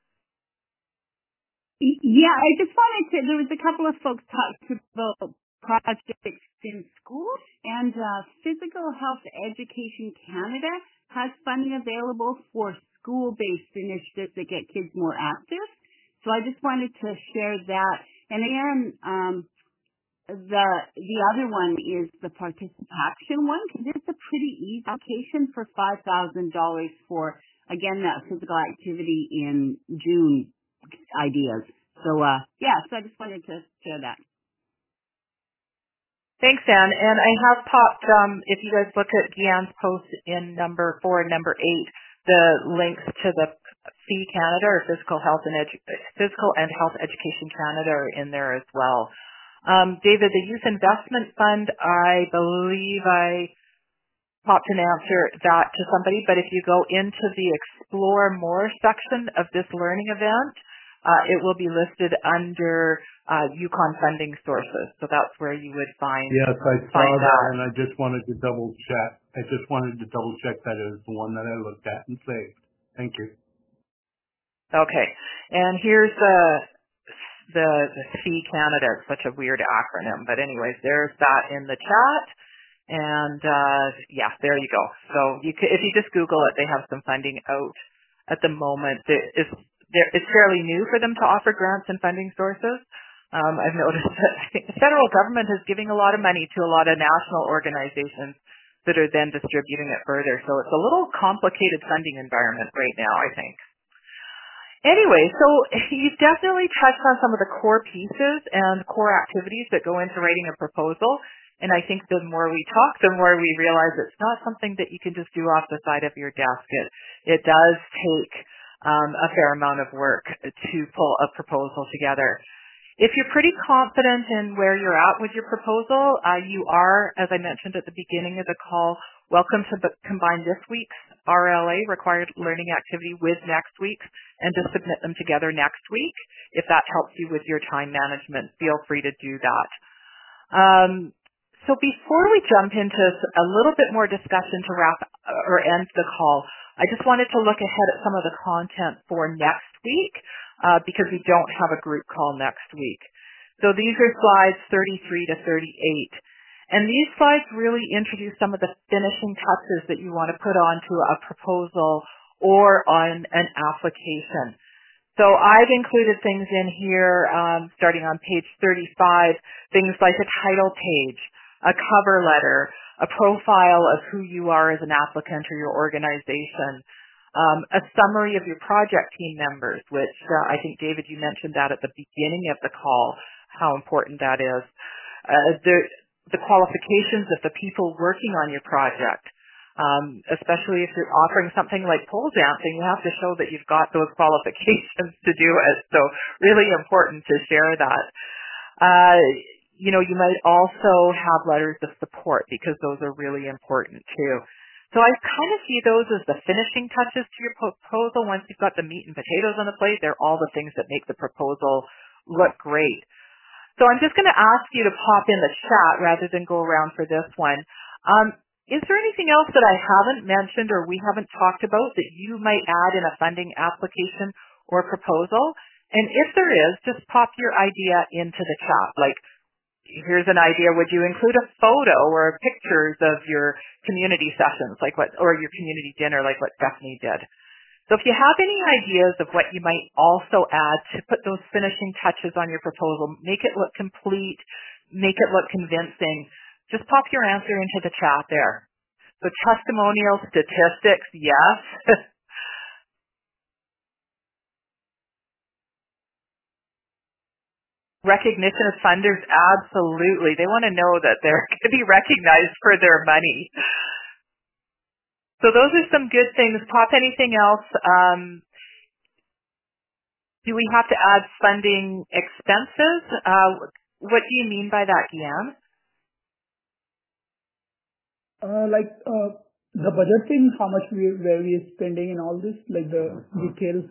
Yeah, I just wanted to, there was a couple of folks talked about projects in schools, and uh, Physical Health Education Canada has funding available for school-based initiatives that get kids more active. So I just wanted to share that. And again, um, the the other one is the participation one, because it's a pretty easy application for five thousand dollars for, again, that physical activity in June ideas. So, uh, yeah, so I just wanted to share that. Thanks, Anne. And I have popped, um, if you guys look at Deanne's post in number four and number eight, the links to the F E E Canada, or Physical Health and Edu- Physical and Health Education Canada, are in there as well. Um, David, the Youth Investment Fund, I believe I popped an answer that to somebody, but if you go into the Explore More section of this learning event, uh, it will be listed under uh, Yukon funding sources. So that's where you would find Yes, I saw find that, that, and I just wanted to double check. I just wanted to double check that it was the one that I looked at and saved. Thank you. Okay, and here's the the, the F E E Canada. It's such a weird acronym, but anyways, there's that in the chat. And uh, yeah, there you go. So you could, if you just Google it, they have some funding out at the moment. It's, it's fairly new for them to offer grants and funding sources. Um, I've noticed that I think the federal government is giving a lot of money to a lot of national organizations that are then distributing it further. So it's a little complicated funding environment right now, I think. Anyway, so you've definitely touched on some of the core pieces and core activities that go into writing a proposal. And I think the more we talk, the more we realize it's not something that you can just do off the side of your desk. It, it does take um, a fair amount of work to pull a proposal together. If you're pretty confident in where you're at with your proposal, uh, you are, as I mentioned at the beginning of the call, welcome to b- combine this week's R L A, Required Learning Activity, with next week's, and to submit them together next week. If that helps you with your time management, feel free to do that. Um, so before we jump into a little bit more discussion to wrap or end the call, I just wanted to look ahead at some of the content for next week, uh, because we don't have a group call next week. So these are slides thirty-three to thirty-eight. And these slides really introduce some of the finishing touches that you want to put onto a proposal or on an application. So I've included things in here, um, starting on page thirty-five, things like a title page, a cover letter, a profile of who you are as an applicant or your organization, um, a summary of your project team members, which uh, I think, David, you mentioned that at the beginning of the call, how important that is. Uh, the, the qualifications of the people working on your project. Um, especially if you're offering something like pole dancing, you have to show that you've got those qualifications to do it. So really important to share that. Uh, you know, you might also have letters of support, because those are really important too. So I kind of see those as the finishing touches to your proposal. Once you've got the meat and potatoes on the plate, they're all the things that make the proposal look great. So I'm just going to ask you to pop in the chat rather than go around for this one. Um, Is there anything else that I haven't mentioned or we haven't talked about that you might add in a funding application or proposal? And if there is, just pop your idea into the chat. Like, here's an idea. Would you include a photo or pictures of your community sessions, like what, or your community dinner, like what Stephanie did? So if you have any ideas of what you might also add to put those finishing touches on your proposal, make it look complete, make it look convincing, just pop your answer into the chat there. So testimonial, statistics, yes. Recognition of funders, absolutely. They want to know that they're going to be recognized for their money. So those are some good things. Pop, anything else? Um, do we have to add funding expenses? Uh, what do you mean by that, Gian? Uh, like uh, the budgeting, how much we where we are spending and all this, like the details.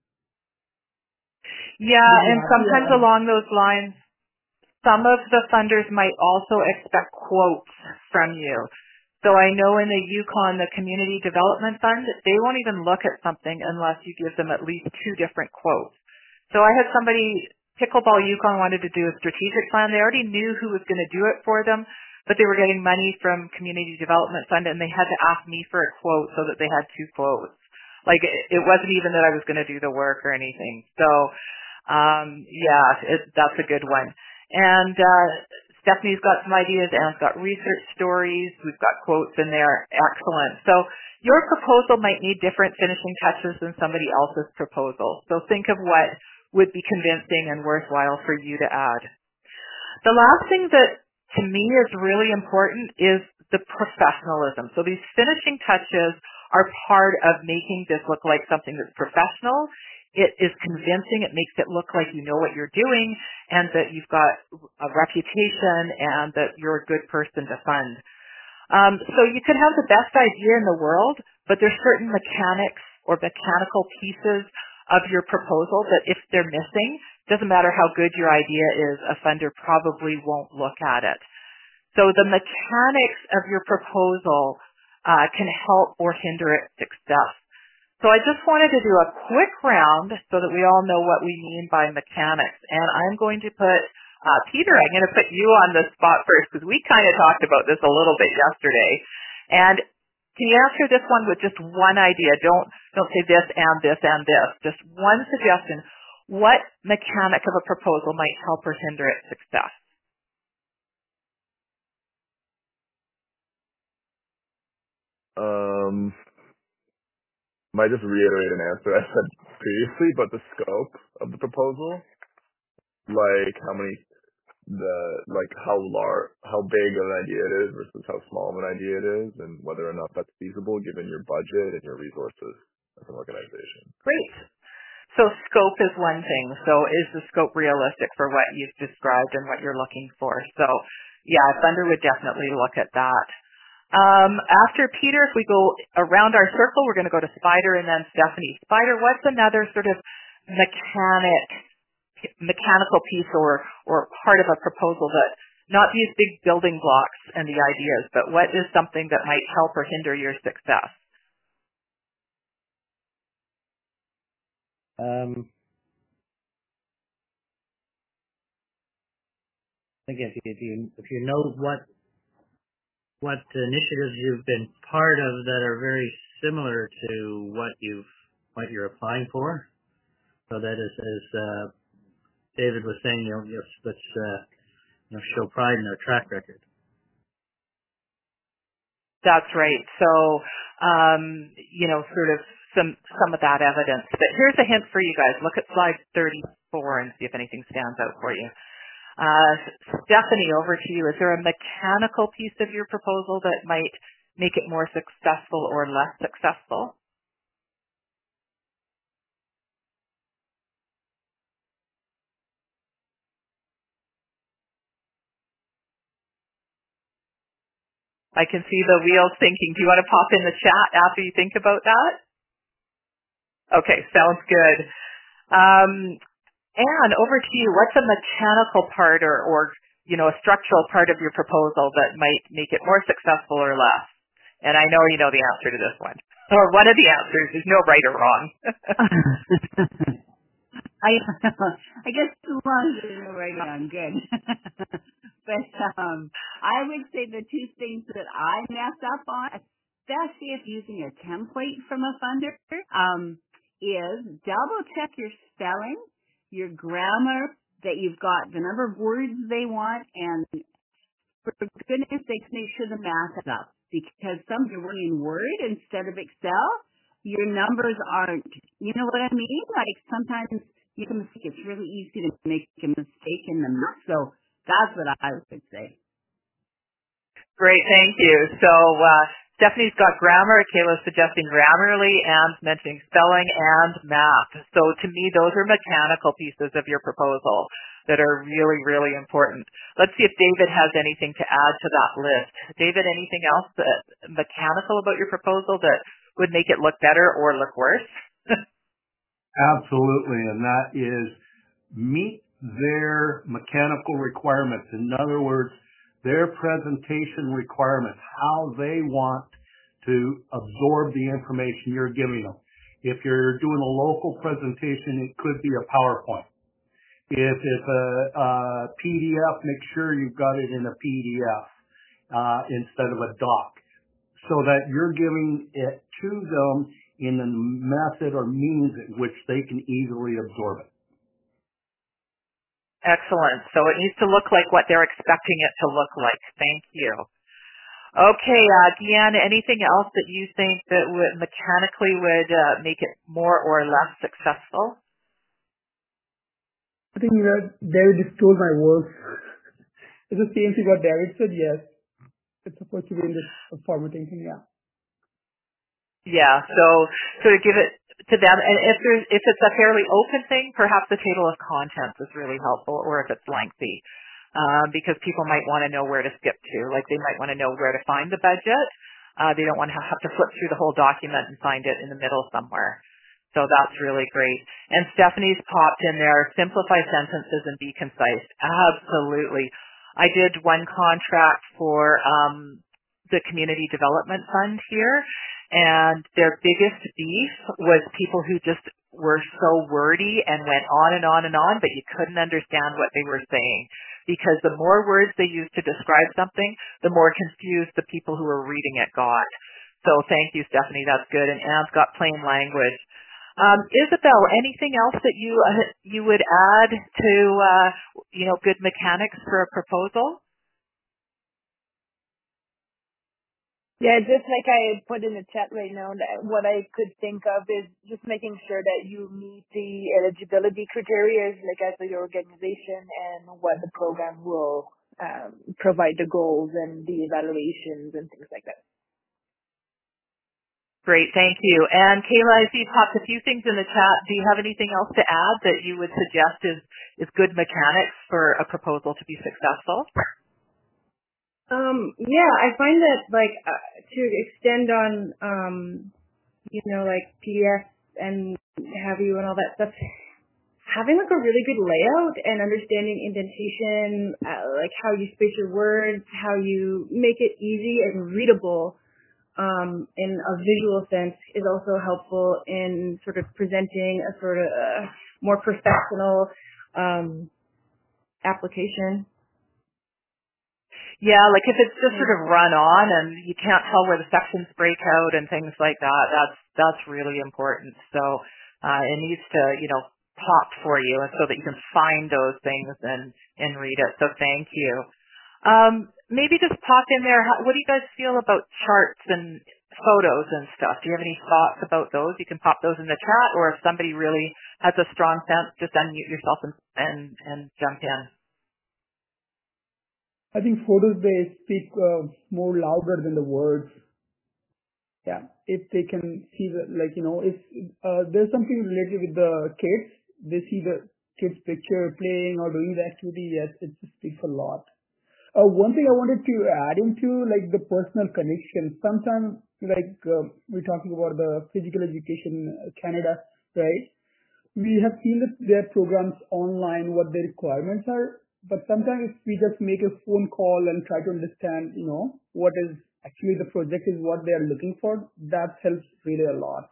Yeah, and sometimes along those lines, some of the funders might also expect quotes from you. So I know in the Yukon, the Community Development Fund, they won't even look at something unless you give them at least two different quotes. So I had somebody, Pickleball Yukon wanted to do a strategic plan. They already knew who was going to do it for them, but they were getting money from Community Development Fund, and they had to ask me for a quote so that they had two quotes. Like, it, it wasn't even that I was going to do the work or anything. So, um, yeah, it, that's a good one. And uh, Stephanie's got some ideas. Anne's got research stories. We've got quotes in there. Excellent. So your proposal might need different finishing touches than somebody else's proposal. So think of what would be convincing and worthwhile for you to add. The last thing that to me is really important is the professionalism. So these finishing touches are part of making this look like something that's professional. It is convincing. It makes it look like you know what you're doing and that you've got a reputation and that you're a good person to fund. Um, so you could have the best idea in the world, but there's certain mechanics or mechanical pieces of your proposal that if they're missing, doesn't matter how good your idea is, a funder probably won't look at it. So the mechanics of your proposal uh, can help or hinder its success. So I just wanted to do a quick round so that we all know what we mean by mechanics. And I'm going to put, uh, Peter, I'm going to put you on the spot first because we kind of talked about this a little bit yesterday. And can you answer this one with just one idea? Don't, don't say this and this and this. Just one suggestion. What mechanic of a proposal might help or hinder its success? Um, might just reiterate an answer I said previously, but the scope of the proposal, like how many, the like how large, how big of an idea it is versus how small of an idea it is, and whether or not that's feasible given your budget and your resources as an organization. Great. So scope is one thing. So is the scope realistic for what you've described and what you're looking for? So yeah, Thunder would definitely look at that. Um, after Peter, if we go around our circle, we're going to go to Spider and then Stephanie. Spider, what's another sort of mechanic, mechanical piece or, or part of a proposal that, not these big building blocks and the ideas, but what is something that might help or hinder your success? Um, I think if you, if you, if you know what what initiatives you've been part of that are very similar to what you've what you're applying for. So that is, as uh, David was saying, you know, let's, let's uh, you know, show pride in our track record. That's right. So, um, you know, sort of some some of that evidence. But here's a hint for you guys. Look at slide thirty-four and see if anything stands out for you. Uh, Stephanie, over to you. Is there a mechanical piece of your proposal that might make it more successful or less successful? I can see the wheels thinking. Do you want to pop in the chat after you think about that? Okay, sounds good. Um, Anne, over to you. What's a mechanical part or, or, you know, a structural part of your proposal that might make it more successful or less? And I know you know the answer to this one. Or one of the answers. There's no right or wrong. I I guess as long as there's no right or wrong, good. But um, I would say the two things that I mess up on, especially if using a template from a funder, um, is double check your spelling, your grammar, that you've got the number of words they want, and for goodness sakes, make sure the math is up. Because some you're running Word instead of Excel, your numbers aren't, you know what I mean? Like sometimes you can mistake. It's really easy to make a mistake in the math. So that's what I would say. Great, thank you. So, uh, Stephanie's got grammar, Kayla's suggesting Grammarly, and mentioning spelling and math. So to me, those are mechanical pieces of your proposal that are really, really important. Let's see if David has anything to add to that list. David, anything else that mechanical about your proposal that would make it look better or look worse? Absolutely, and that is meet their mechanical requirements. In other words, their presentation requirements, how they want to absorb the information you're giving them. If you're doing a local presentation, it could be a PowerPoint. If it's a, a P D F, make sure you've got it in a P D F uh, instead of a doc, so that you're giving it to them in a method or means in which they can easily absorb it. Excellent. So it needs to look like what they're expecting it to look like. Thank you. Okay, uh, Deanne, anything else that you think that would mechanically would uh, make it more or less successful? I think that David just stole my words. It's the same thing what David said, yes. It's supposed to be in this formatting thing, yeah. Yeah, so so to give it to them, and if there's if it's a fairly open thing, perhaps the table of contents is really helpful, or if it's lengthy, um, because people might want to know where to skip to, like they might want to know where to find the budget. Uh, they don't want to have to flip through the whole document and find it in the middle somewhere. So that's really great. And Stephanie's popped in there, simplify sentences and be concise. Absolutely. I did one contract for um, the Community Development Fund here, and their biggest beef was people who just were so wordy and went on and on and on, but you couldn't understand what they were saying. Because the more words they used to describe something, the more confused the people who were reading it got. So thank you, Stephanie. That's good. And Anne's got plain language. Um, Isabel, anything else that you uh, you would add to uh, you know good mechanics for a proposal? Yeah, just like I put in the chat right now, that what I could think of is just making sure that you meet the eligibility criteria, like as for your organization and what the program will um, provide the goals and the evaluations and things like that. Great, thank you. And Kayla, I see you popped a few things in the chat. Do you have anything else to add that you would suggest is, is good mechanics for a proposal to be successful? Um, yeah, I find that like uh, to extend on, um, you know, like P D F and have you and all that stuff, having like a really good layout and understanding indentation, uh, like how you space your words, how you make it easy and readable um, in a visual sense is also helpful in sort of presenting a sort of uh, more professional um, application. Yeah, like if it's just sort of run on and you can't tell where the sections break out and things like that, that's that's really important. So uh, it needs to, you know, pop for you so that you can find those things and and read it. So thank you. Um, maybe just pop in there. How, what do you guys feel about charts and photos and stuff? Do you have any thoughts about those? You can pop those in the chat, or if somebody really has a strong sense, just unmute yourself and and, and jump in. I think photos, they speak uh, more louder than the words. Yeah, if they can see the, like, you know, if uh, there's something related with the kids, they see the kids picture playing or doing the activity, yes, it just speaks a lot. Uh, one thing I wanted to add into, like, the personal connection. Sometimes, like, uh, we're talking about the physical education uh, Canada, right? We have seen that their programs online, what their requirements are, but sometimes if we just make a phone call and try to understand, you know, what is actually the project is, what they are looking for, that helps really a lot.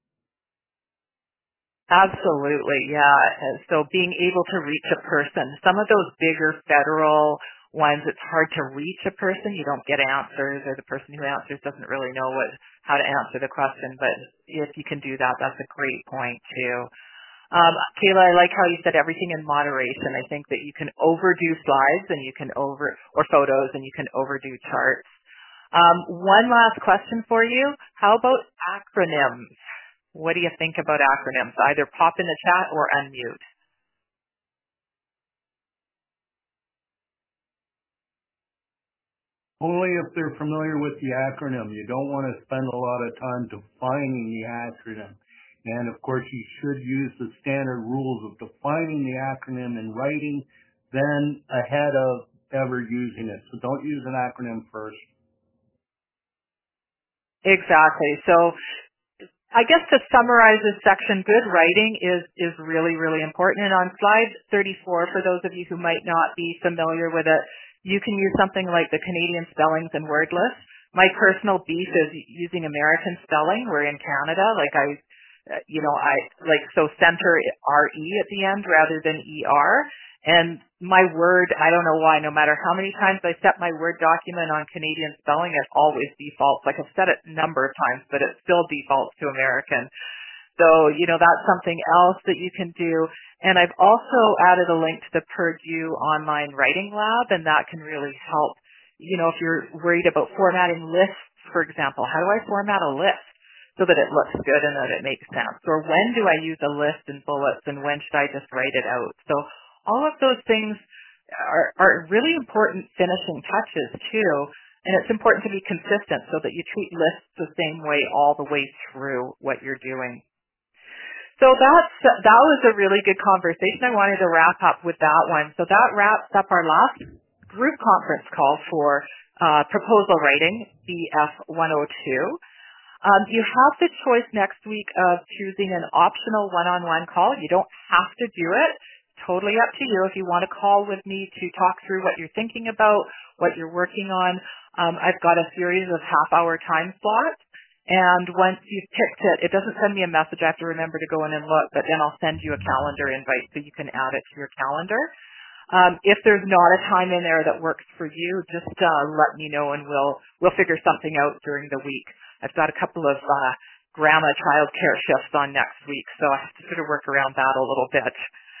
Absolutely, yeah. So being able to reach a person. Some of those bigger federal ones, it's hard to reach a person. You don't get answers, or the person who answers doesn't really know what how to answer the question. But if you can do that, that's a great point too. Um, Kayla, I like how you said everything in moderation. I think that you can overdo slides and you can over, or photos, and you can overdo charts. Um, one last question for you. How about acronyms? What do you think about acronyms? Either pop in the chat or unmute. only if they're familiar with the acronym. You don't want to spend a lot of time defining the acronym. And of course, you should use the standard rules of defining the acronym in writing, then ahead of ever using it. So don't use an acronym first. Exactly. So I guess to summarize this section, good writing is, is really, really important. And on slide thirty-four, for those of you who might not be familiar with it, you can use something like the Canadian spellings and word list. My personal beef is using American spelling. We're in Canada. Like I, uh, you know, I like, so center R E at the end rather than E R. And my Word, I don't know why, no matter how many times I set my Word document on Canadian spelling, it always defaults. Like I've set it a number of times, but it still defaults to American. So, you know, that's something else that you can do. And I've also added a link to the Purdue Online Writing Lab, and that can really help. You know, if you're worried about formatting lists, for example, how do I format a list so that it looks good and that it makes sense? Or when do I use a list and bullets, and when should I just write it out? So all of those things are, are really important finishing touches too. And it's important to be consistent so that you treat lists the same way all the way through what you're doing. So that's, that was a really good conversation. I wanted to wrap up with that one. So that wraps up our last group conference call for uh, proposal writing, B F one oh two. Um, you have the choice next week of choosing an optional one-on-one call. You don't have to do it. Totally up to you. If you want to call with me to talk through what you're thinking about, what you're working on, um, I've got a series of half-hour time slots. And once you've picked it, it doesn't send me a message. I have to remember to go in and look, but then I'll send you a calendar invite so you can add it to your calendar. Um, if there's not a time in there that works for you, just uh, let me know and we'll we'll figure something out during the week. I've got a couple of uh, grandma childcare shifts on next week, so I have to sort of work around that a little bit.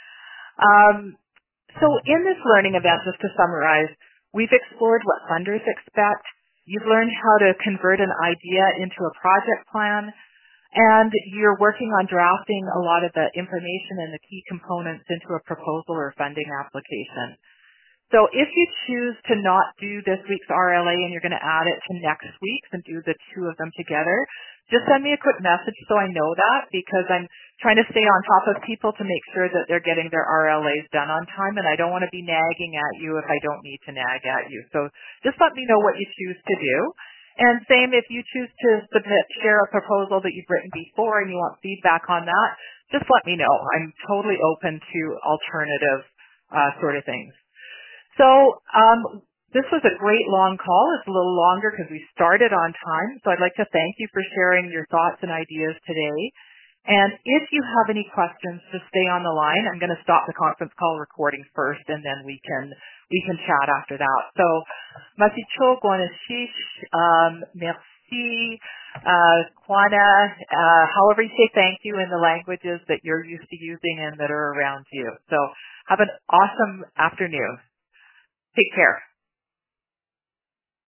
Um, so in this learning event, just to summarize, we've explored what funders expect. You've learned how to convert an idea into a project plan, and you're working on drafting a lot of the information and the key components into a proposal or funding application. So if you choose to not do this week's R L A and you're going to add it to next week's and do the two of them together, just send me a quick message so I know that, because I'm trying to stay on top of people to make sure that they're getting their R L As done on time, and I don't want to be nagging at you if I don't need to nag at you. So just let me know what you choose to do. And same, if you choose to submit, share a proposal that you've written before and you want feedback on that, just let me know. I'm totally open to alternative uh, sort of things. So um, this was a great long call. It's a little longer because we started on time. So I'd like to thank you for sharing your thoughts and ideas today. And if you have any questions, just stay on the line. I'm going to stop the conference call recording first, and then we can we can chat after that. So, Masicho Guanashish, um, merci, uh, Kwana, uh, however you say thank you in the languages that you're used to using and that are around you. So have an awesome afternoon. Take care.